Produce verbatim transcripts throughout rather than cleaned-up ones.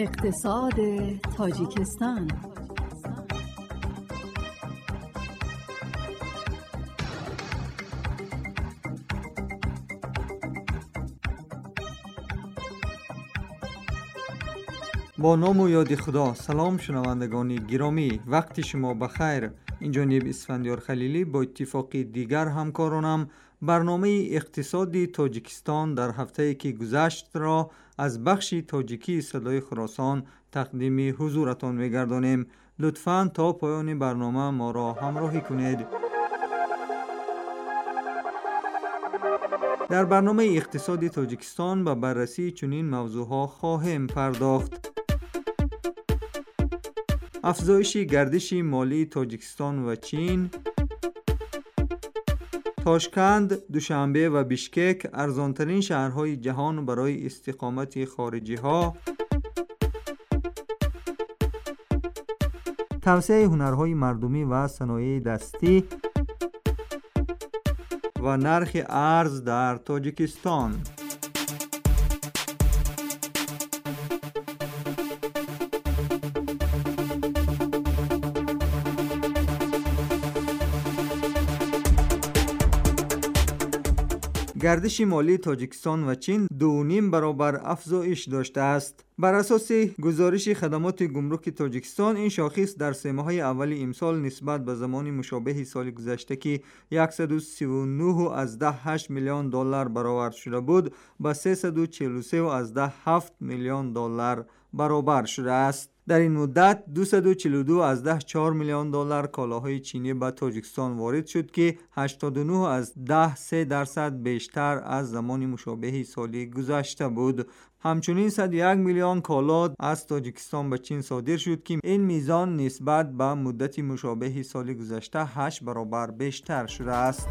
اقتصاد تاجیکستان. با نام و یاد خدا. سلام شنوندگان گرامی، وقت شما بخیر. این جانب اسفندیار خلیلی با اتفاقی دیگر همکارانم برنامه اقتصادی تاجیکستان در هفته‌ای که گذشت را از بخش تاجیکی صدای خراسان تقدیم حضورتان می‌گردانیم. لطفاً تا پایان برنامه ما را همراهی کنید. در برنامه اقتصادی تاجیکستان به بررسی چنین موضوعها خواهیم پرداخت: افزایش گردش مالی تاجیکستان و چین، تاشکند، دوشنبه و بیشکک ارزانترین شهرهای جهان برای استقامت خارجی ها، توسعه هنرهای مردمی و صنایع دستی و نرخ ارز در تاجیکستان. گردش مالی تاجیکستان و چین دو نیم برابر افزایش داشته است. بر اساس گزارش خدمات گمرک تاجیکستان، این شاخص در سه ماهه اول امسال نسبت به زمان مشابه سال گذشته که صد و سی و نه و هشت میلیون دلار برآورد شده بود، به سیصد و چهل و سه و هفت میلیون دلار برابر شده است. در این مدت دویست و چهل و دو و چهار میلیون دلار کالاهای چینی به تاجیکستان وارد شد که هشتاد و نه و سه درصد بیشتر از زمان مشابه سال گذشته بود. همچنین صد و یک میلیون کالا از تاجیکستان به چین صادر شد که این میزان نسبت به مدت مشابه سال گذشته هشت برابر بیشتر شده است.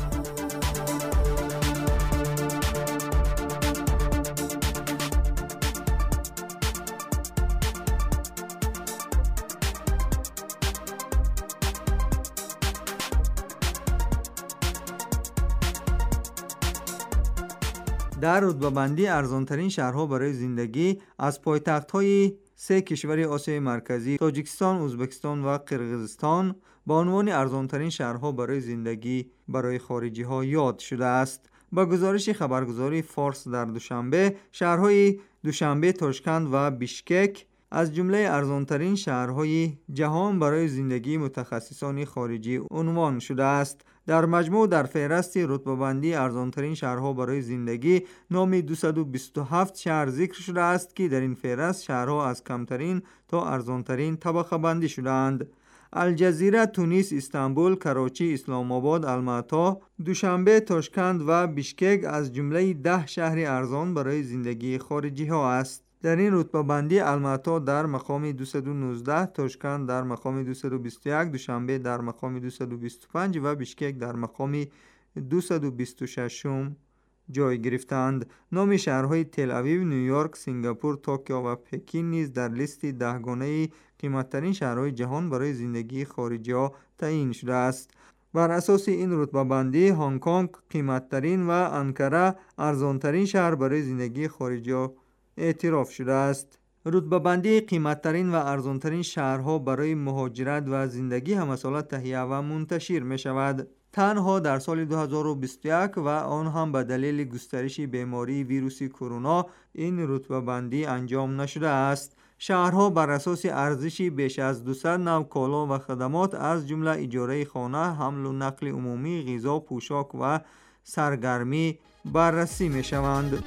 در رتبه‌بندی ارزان‌ترین شهرها برای زندگی از پایتخت‌های سه کشور آسیای مرکزی، تاجیکستان، ازبکستان و قرقیزستان، با عنوان ارزان‌ترین شهرها برای زندگی برای خارجی‌ها یاد شده است. با گزارش خبرگزاری فارس در دوشنبه، شهرهای دوشنبه، تاشکند و بیشکک از جمله ارزان‌ترین شهرهای جهان برای زندگی متخصصان خارجی عنوان شده است. در مجموع در فهرست رتبه‌بندی ارزان‌ترین شهرها برای زندگی نام دویست و بیست و هفت شهر ذکر شده است که در این فهرست شهرها از کمترین تا ارزان‌ترین طبقه بندی شده‌اند. الجزیره، تونس، استانبول، کراچی، اسلام آباد، الماتا، دوشنبه، تاشکند و بیشکک از جمله ده شهر ارزان برای زندگی خارجی ها است. در این رتبه بندی الماتا در مقام دویست و نوزده، تاشکند در مقام دویست و بیست و یک، دوشنبه در مقام دویست و بیست و پنج و بیشکک در مقام دویست و بیست و شش جای گرفتند. نام شهرهای تل اویو، نیویورک، سنگاپور، توکیو و پکین نیز در لیست دهگانه قیمت‌ترین شهرهای جهان برای زندگی خارجی‌ها تعیین شده است. بر اساس این رتبه بندی، هنگ کنگ قیمت‌ترین و انکره ارزان‌ترین شهر برای زندگی خارجی‌ها اعتراف شده است. رتبه بندی قیمت‌ترین و ارزان‌ترین شهرها برای مهاجرت و زندگی هم از حالت تهیه و منتشر می شود. تنها در سال دو هزار و بیست و یک و آن هم به دلیل گسترش بیماری ویروس کرونا این رتبه بندی انجام نشده است. شهرها بر اساس ارزش بیش از دویست نوع کالا و خدمات از جمله اجاره خانه، حمل و نقل عمومی، غذا، پوشاک و سرگرمی بررسی می شوند.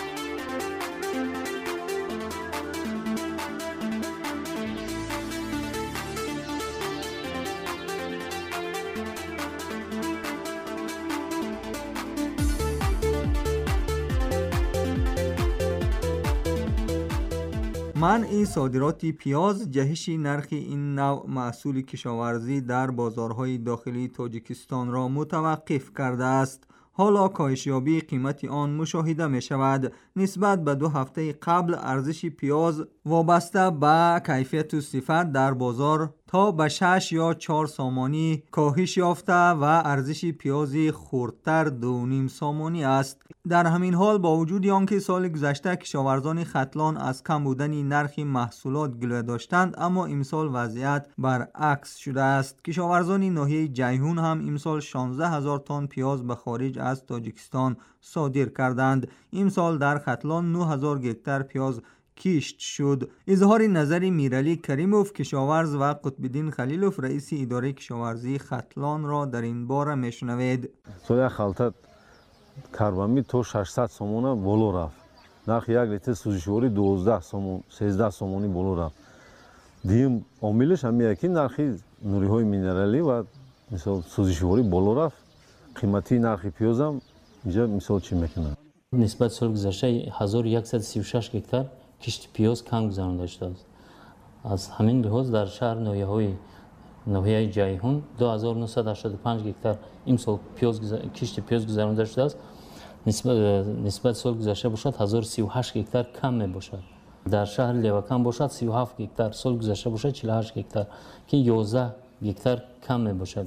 منع صادرات پیاز جهش نرخ این نوع محصول کشاورزی در بازارهای داخلی تاجیکستان را متوقف کرده است. حالا کاهشیابی قیمت آن مشاهده می شود. نسبت به دو هفته قبل ارزش پیاز وابسته به کیفیت و صفت در بازار تا به شش یا چهار سامانی کاهش یافته و ارزش پیاز خردتر دو نیم سامانی است. در همین حال با وجود آنکه سال گذشته کشاورزان ختلان از کم بودن نرخ محصولات گله داشتند، اما امسال وضعیت برعکس شده است. کشاورزان ناحیه جیهون هم امسال شانزده هزار تن پیاز به خارج از تاجیکستان صادر کردند. امسال در ختلان نه هزار گکتار پیاز کشت شد. اظهار نظر میرعلی کریموف کشاورز و قطبالدین خلیلوف رئیس اداره کشاورزی ختلان را در این باره میشنوید. سویا خالت کربامی تو ششصد سومون بالا رفت. نرخ یک لیتر سوزشواری دوازده سومون سیزده سومونی بالا رفت. دیم عاملش همیه که نرخ نوری‌های مینرالی و مثلا سوزشواری بالا رفت. قیمتی نرخ پیاز هم اینجا مثال چی میکنه؟ نسبت سال گذشته هزار و صد و سی و شش گکتار کشت پیاز کم گذرانده شده است. از همین لحاظ در شهر ناحیه‌های ناحیه جیهون دو هزار و نهصد و هشتاد و پنج گکتار امسال پیاز کشت پیاز گذرانده شده است. نسبت نسبت سال گذشته باشد هزار و سی و هشت گکتار کم می باشد. در شهر لیوکان باشد سی و هفت گکتار، سال گذشته باشد چهل و هشت گکتار که یازده گکتار کم می باشد.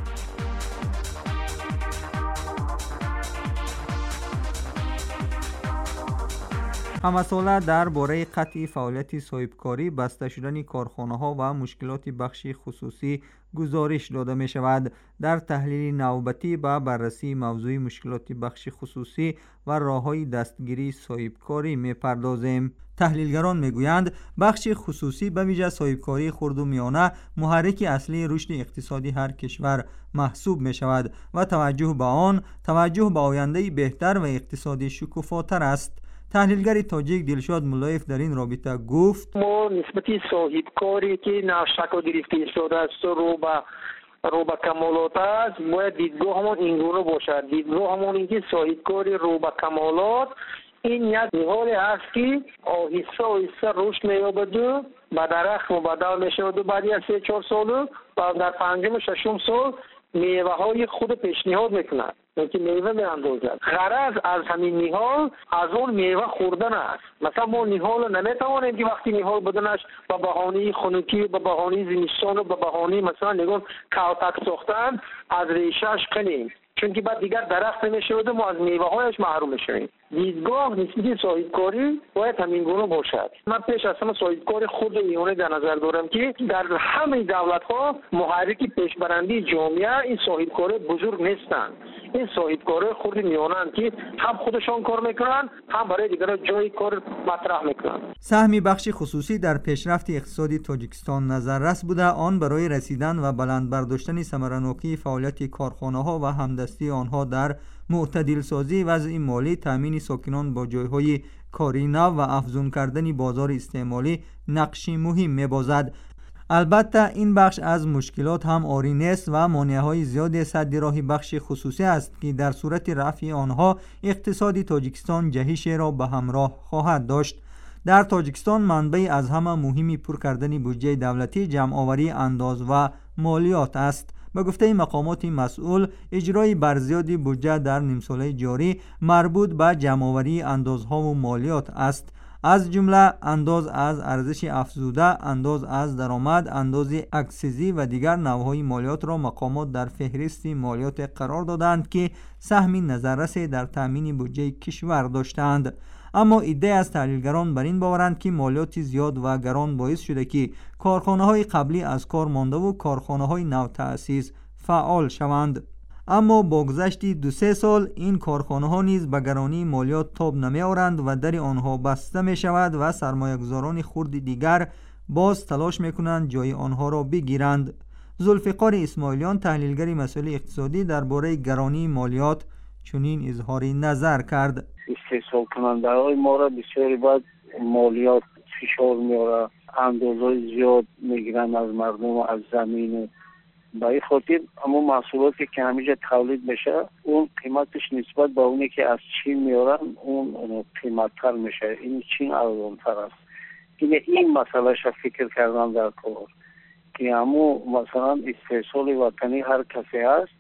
همساله درباره قطع فعالیت صاحبکاری، بسته شدن کارخانه‌ها و مشکلات بخش خصوصی گزارش داده می شود. در تحلیل نوبتی به بررسی موضوع مشکلات بخش خصوصی و راه‌های دستگیری صاحبکاری می پردازیم. تحلیلگران میگویند بخش خصوصی به ویژه صاحبکاری خرد و میانه محرک اصلی رشد اقتصادی هر کشور محسوب می شود و توجه به آن توجه به آینده بهتر و اقتصادی شکوفاتر است. تحلیلگر تاجیک دلشاد ملایف در این رابطه گفت ما نسبتی صاحبکاری که نشکل گرفته شده است رو به رو به کمالات است، باید دیدگاه همون اینگونه باشد. دیدگاه همون اینکه صاحبکاری رو به کمالات این یک نهالی است که آهسته آهسته رشد می‌یابد و به درخت مبدل می‌شود و بعد از سه چهار سال و در پنجم و ششم سال میوه‌های خود پیشنهاد می‌کند که میوه می‌اندازد. غرض از همین نهال از اون میوه خوردن است. مثلا ما نهال نمی‌توانیم که وقتی نهال بدنش به بهانه خنکی، به بهانه زمستان و به بهانه مثلا نگون کاوتک ساختن از ریشه‌اش کنیم، چون که بعد دیگر درخت نمی‌شود و ما از میوه‌هایش محروم می‌شویم. دیدگاه نسبتی صاحبکاری باید همین گونه باشد. من پیش از همه صاحبکاری خود میانه در نظر دارم که در همه دولت‌ها محرک پیشبرنده جامعه این صاحبکاری بزرگ نیستند. این صاحبکاری خود میانه که هم خودشان کار میکنن هم برای دیگران جای کار مطرح میکنن. سهمی بخش خصوصی در پیشرفت اقتصادی تاجیکستان نظررس بوده. آن برای رسیدن و بلند برداشتن ثمره‌ناکی فعالیت کارخانه‌ها و همدستی آنها در معتدل سازی وضع مالی، تامین ساکنان با جایهای کاری نو و افزون کردن بازار استعمالی نقشی مهم می‌بازد. البته این بخش از مشکلات هم عاری نیست و مانع‌های زیاد سد راه بخش خصوصی است که در صورت رفع آنها اقتصاد تاجیکستان جهش را به همراه خواهد داشت. در تاجیکستان منبع از همه مهمی پر کردن بودجه دولتی جمع‌آوری انداز و مالیات است. به گفته مقامات مسئول، اجرای برزیادی بودجه در نیم ساله جاری مربوط به جمع‌آوری اندازها و مالیات است، از جمله انداز از ارزش افزوده، انداز از درآمد، انداز اکسیزی و دیگر نوع‌های مالیات را مقامات در فهرست مالیات قرار دادند که سهمی نظررس در تامین بودجه کشور داشتند. اما عده از تحلیلگران بر این باورند که مالیات زیاد و گران باعث شده که کارخانه‌های قبلی از کار مانده و کارخانه‌های نو تأسیس فعال شوند. اما با گذشت دو سه سال این کارخانه‌ها نیز به گرانی مالیات تاب نمی‌آورند و در آنها بسته می‌شود و سرمایه‌گذاران خرد دیگر باز تلاش می‌کنند جای آنها را بگیرند. ذوالفقار اسماعیلیان تحلیلگر مسائل اقتصادی درباره گرانی مالیات چنین اظهار نظر کرد. استحصال کننده های ما را بسیاری باید مالیات فشار میاره، اندازهای زیاد میگیرن از مردم و از زمین. به این خاطر اما محصولاتی که همیشه تولید بشه اون قیمتش نسبت به اونی که از چین میارن اون قیمتتر میشه. این چین ارزانتر است. این این مسئله شا فکر کردن در کار که همو مثلا استحصال وطنی هر کسی هست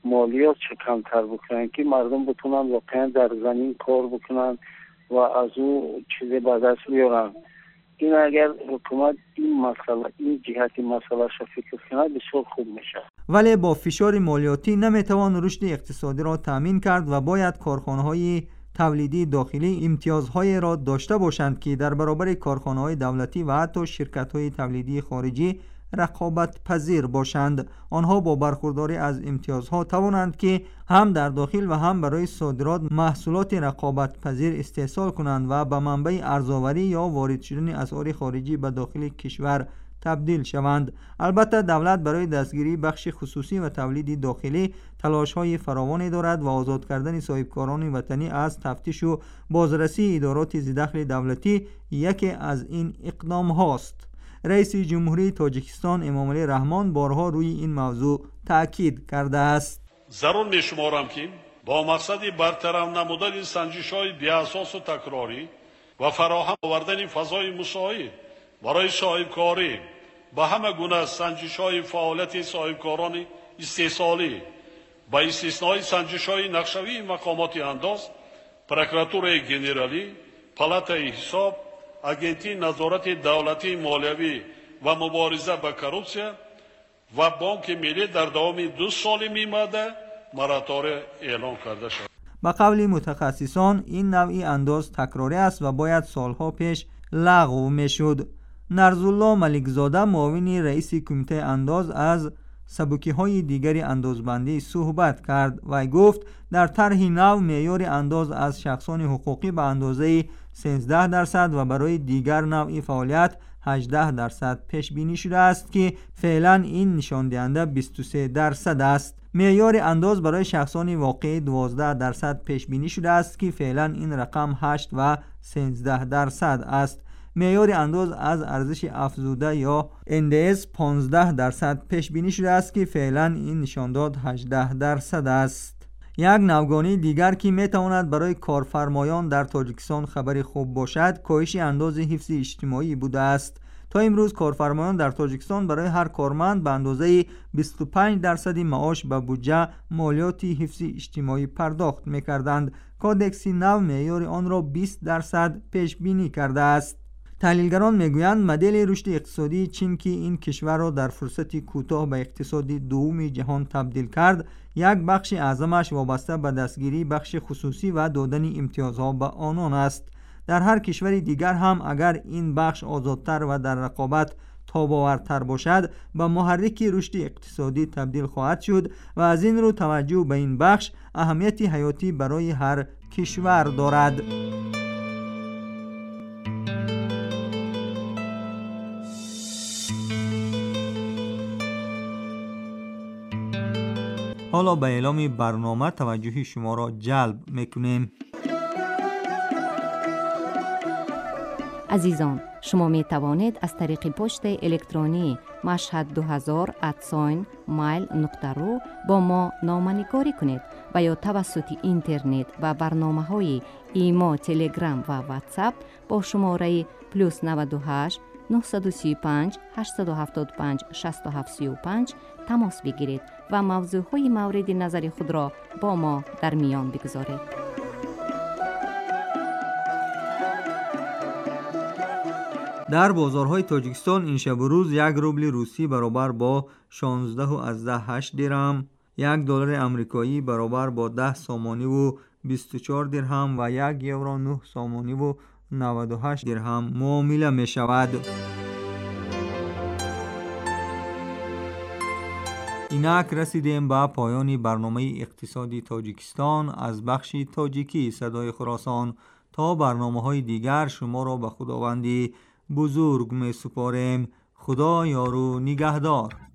مالیات چه کمتر بکنن که مردم بتونن واقعا در زمین کار بکنن و از او چیزی به دست بیارن. این اگر حکومت این مسئله این جهت مسئله را فکر کنه بسیار خوب میشه. ولی با فشار مالیاتی نمیتوان رشد اقتصادی را تامین کرد و باید کارخانه‌های تولیدی داخلی امتیازهای را داشته باشند که در برابر کارخانه‌های دولتی و حتی شرکت‌های تولیدی خارجی رقابت پذیر باشند. آنها با برخورداری از امتیازها توانند که هم در داخل و هم برای صادرات محصولات رقابت پذیر استحصال کنند و به منبع ارزآوری یا وارد شدن اسعار خارجی به داخل کشور تبدیل شوند. البته دولت برای دستگیری بخش خصوصی و تولید داخلی تلاش‌های فراوانی دارد و آزاد کردن صاحبکاران وطنی از تفتیش و بازرسی ادارات ذی‌دخل دولتی یکی از این اقدام هاست. رئیس جمهوری تاجیکستان امامعلی رحمان بارها روی این موضوع تاکید کرده است. ضرور می‌شمارم که با مقصد برطرف نمودن سنجش‌های بی‌اساس و تکراری و فراهم آوردن فضای مساعد برای صاحبکاری با همه گونه سنجش‌های فعالیت صاحبکاران استحصالی با استثنای سنجش‌های نقشه‌ای مقامات انداز، پروکراتور گنرالی، پالاتای حساب، агентии назорати давлатии молиявӣ ва мубориза ба коррупсия ва бонки миллӣ дар давоми ду соли меомада моратория эълон карда шуд. با قول متخصصان این نوعی انداز تکراری است و باید سالها پیش لغو میشد. نرزالله ملکزاده معاون رئیس کمیته انداز از سبکی‌های دیگری اندازبندی صحبت کرد و گفت در طرح نو معیار انداز از شخصان حقوقی به اندازه سیزده درصد و برای دیگر نوع فعالیت هجده درصد پیش بینی شده است که فعلا این نشان دهنده بیست و سه درصد است. معیار انداز برای شخصان واقعی دوازده درصد پیش بینی شده است که فعلا این رقم هشت و سیزده درصد است. معیار انداز از ارزش افزوده یا ان دی اس پانزده درصد پیش بینی شده است که فعلا این نشانداد هجده درصد است. یک نوگانی دیگر که میتواند برای کارفرمایان در تاجیکستان خبر خوب باشد کاهش انداز حفظ اجتماعی بوده است. تا امروز کارفرمایان در تاجیکستان برای هر کارمند به اندازه بیست و پنج درصد معاش به بودجه مالیات حفظ اجتماعی پرداخت میکردند. کادکس نو معیار آن را بیست درصد پیش بینی کرده است. تحلیلگران میگویند مدل رشد اقتصادی چین که این کشور را در فرصت کوتاه به اقتصادی دوم جهان تبدیل کرد، یک بخش اعظمش وابسته به دستگیری بخش خصوصی و دادن امتیازها به آنان است. در هر کشور دیگر هم اگر این بخش آزادتر و در رقابت تاب‌آورتر باشد به محرک رشد اقتصادی تبدیل خواهد شد و از این رو توجه به این بخش اهمیت حیاتی برای هر کشور دارد. حالا به اعلام برنامه توجه شما را جلب میکنیم. عزیزان، شما می توانید از طریق پست الکترونی مشهد دو هزار ات مایل نقطه رو با ما نامه‌نگاری کنید و یا توسط اینترنت و برنامه‌های ایما، تلگرام و واتساپ با شماره پلوس نود و هشت نه سه پنج هشت هفت پنج شش هفت سه پنج تماس بگیرید و موضوعهای مورد نظر خود را با ما در میان بگذارید. در بازارهای تاجیکستان این شب و روز یک روبل روسی برابر با شانزده و از ده هشت درهم، یک دلار امریکایی برابر با ده سامانی و بیست و چهار درهم و یک یورو نه سامانی و نود و هشت درهم معامله می شود. اینک رسیدیم به پایان برنامه اقتصادی تاجیکستان از بخش تاجیکی صدای خراسان. تا برنامه های دیگر شما را به خداوندی بزرگ می سپاریم. خدا یار و نگهدار.